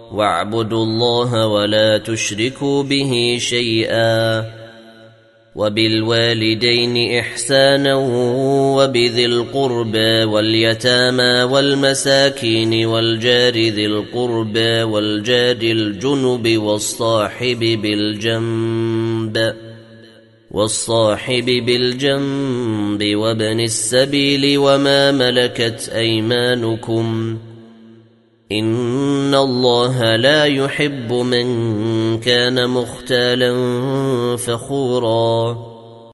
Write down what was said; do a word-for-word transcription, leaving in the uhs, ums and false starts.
واعبدوا الله ولا تشركوا به شيئا وبالوالدين إحسانا وبذي القربى واليتامى والمساكين والجار ذي القربى والجار الجنب والصاحب بالجنب والصاحب بالجنب وابن السبيل وما ملكت أيمانكم إن الله لا يحب من كان مختالا فخورا